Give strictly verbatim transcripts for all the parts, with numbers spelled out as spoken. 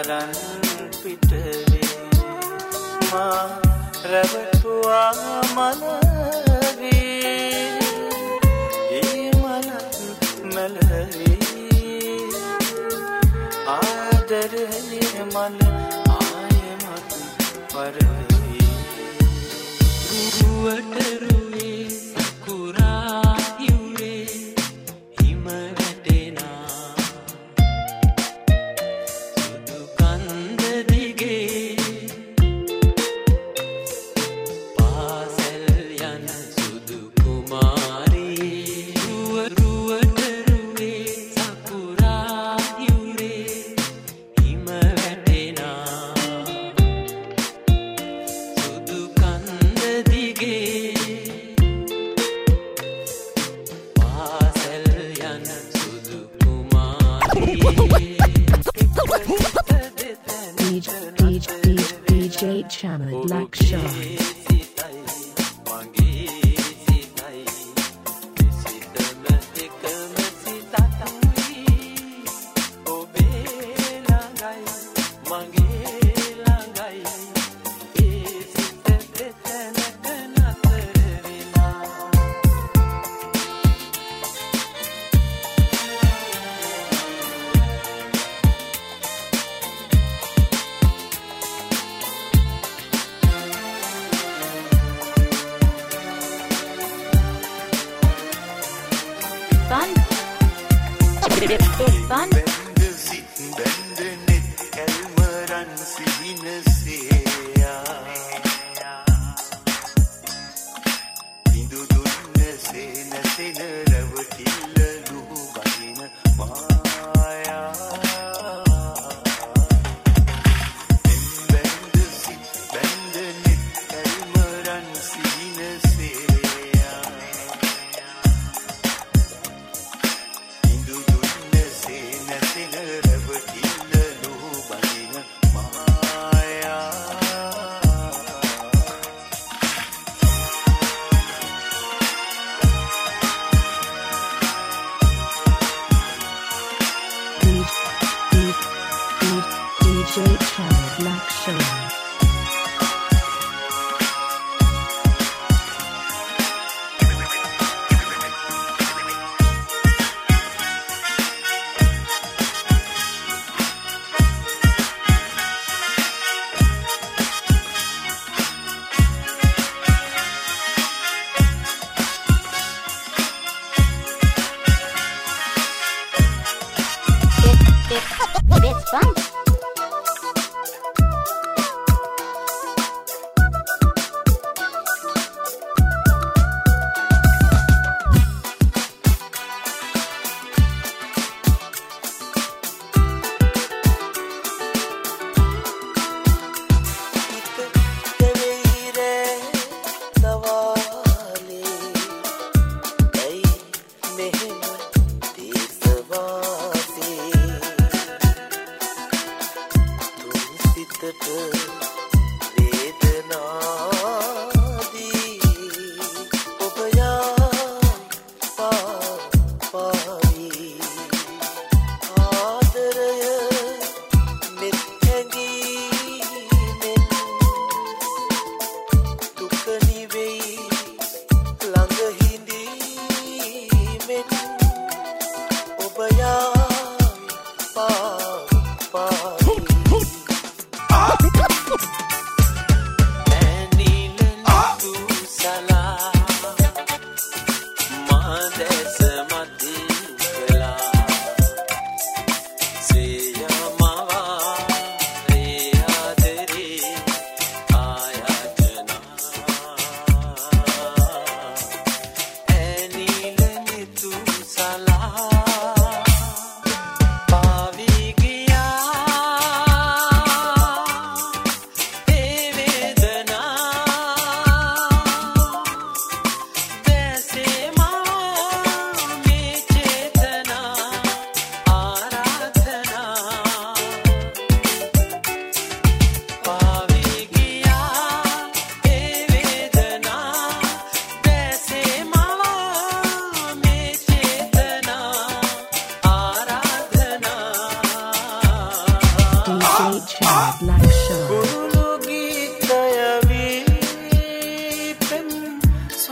අරන් පිටවේ මා රැවටුවා මනවේ ඒ මනත් මැලවී ආදරේ මන ආයමත් පරවී රුවටරුවේ සකුරා යුරේ හිම වැටෙනා සුදු කන්ද දිගේ පාසල් යන සුදු කුමාරී රුවටරුවේ සකුරා යුරේ හිම වැටෙනා සුදු කන්ද දිගේ පාසල් යන සුදු කුමාරී D J Chamad Lakshar. Fun. Fun. Indu dunne se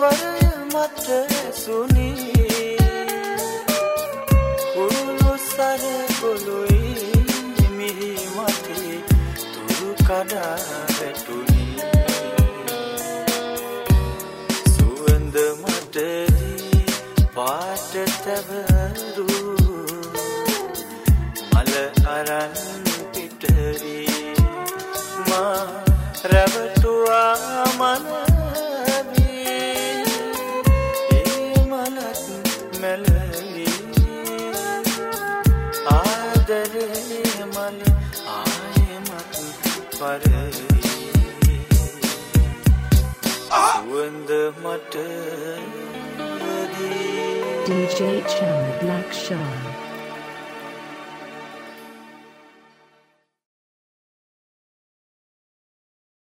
ස්වරය මත සුනී කුරුළු සරකොළුයි මිහි මතේ තුරු කඩා වැටුනි සුවඳ මතදී පාට තැවරු මල අරන් පිටරී මා රැවටුවා මනවී ඒ මලත් මැලවී ආදරේ මල ආයෙමත් පරවී සුවඳ මට D J Channel Black Shark.